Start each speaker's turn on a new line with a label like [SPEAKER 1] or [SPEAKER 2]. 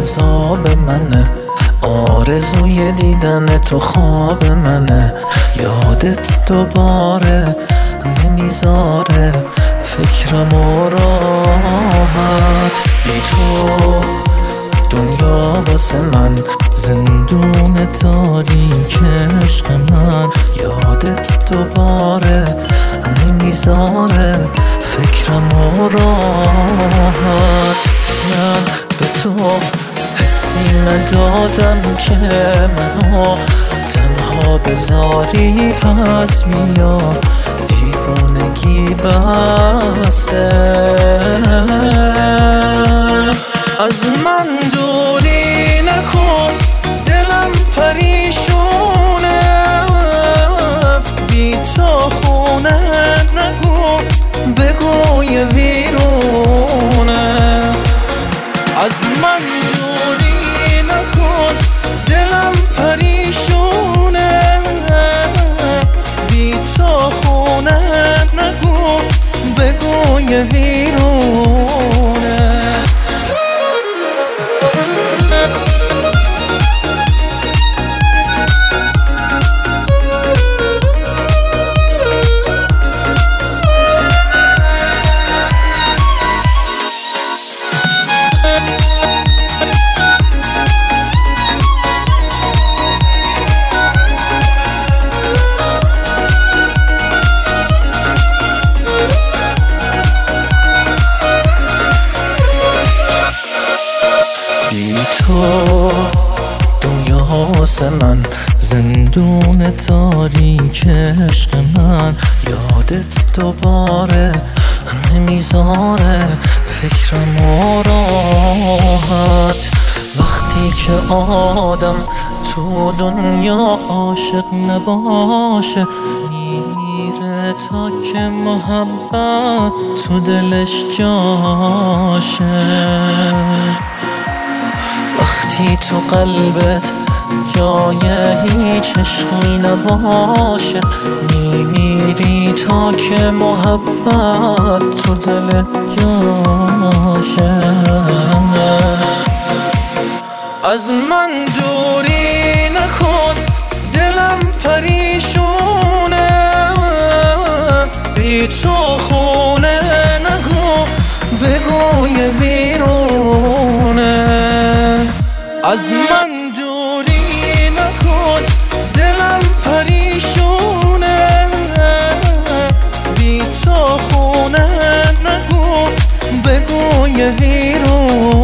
[SPEAKER 1] عذاب منه، آرزوی دیدن تو خواب منه. یادت دوباره نمیذاره فکرم و راحت. بی تو دنیا واسه من زندون تاریک عشق من. یادت دوباره نمیذاره فکرم و راحت. من به تو حسی ندادم که منو تنها بذاری، پس بیا دیوونگی بسه. از من دوری نکن، دلم پریشونه، بی تو خونه نگو، بگو یه ویرونه. از من دوری نکن، دلم پریشونه، بی تو خونه نگو، بگو یه ویرونه. بی تو دنیا واسه من زندون تاریک عشق من. یادت دوباره نمیذاره فکرم و راحت. وقتی که آدم تو دنیا عاشق نباشه، میمیره تا که محبت تو دلش جاشه. وقتی تو قلبت جای هیچ عشقی نباشه، میمیری تا که محبت تو دلت جاشه. از من دوری نکن، دلم پریشونه، بی تو خونه نگو، بگو یه ویرونه. از من دوری نکن، دلم پریشونه، بی تو خونه نگو، بگو یه ویرونه.